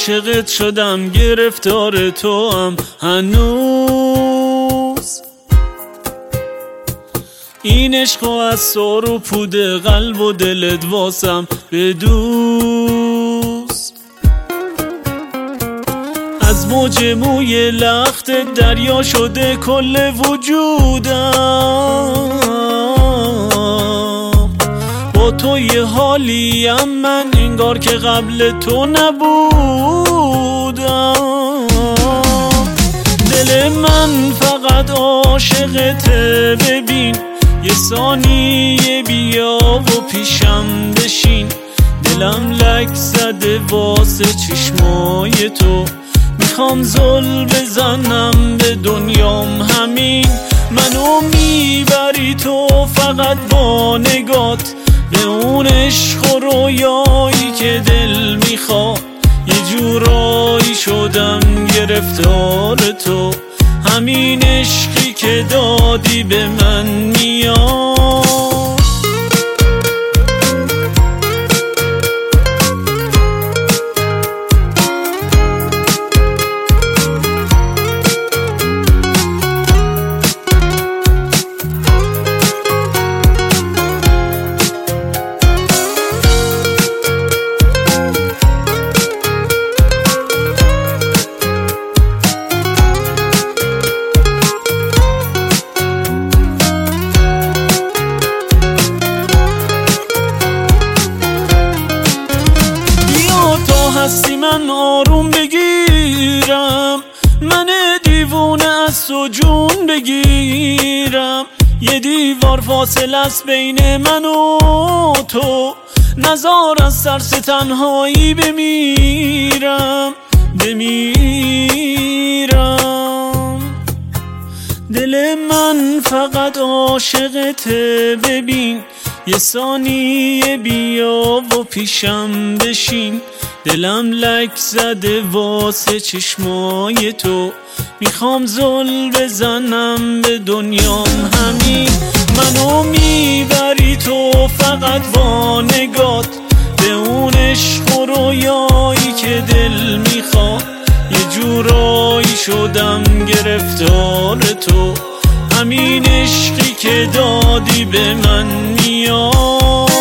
عاشقت شدم، گرفتار تو هم هنوز. این عشق از سر و پود قلب و دلت واسم بدوز. از موج موی لخت دریا شده کل وجودم، با تو یه حالیم من انگار که قبل تو نبودم. دل من فقط عاشقته، ببین یه ثانیه بیا و پیشم بشین. دلم لک زده واسه چشمای تو، میخوام زل بزنم به دنیام همین. منو میبری تو فقط با نگات به اون عشق و رویایی که دل میخواد. یه جورایی شدم گرفتار تو، همین عشقی که دادی به من میاد. هستی من آروم بگیرم، من دیوونه از تو جون بگیرم. یه دیوار فاصله است بین من و تو، نزار از ترس تنهایی بمیرم. دل من فقط عاشقته، ببین یه ثانیه بیا و پیشم بشین. دلم لک زده واسه چشمای تو، میخوام زل بزنم به دنیام همین. منو میبری تو فقط با نگات به اون عشق و رویایی که دل میخواد. یه جورایی شدم گرفتار تو، همین عشقی که دادی به من میاد.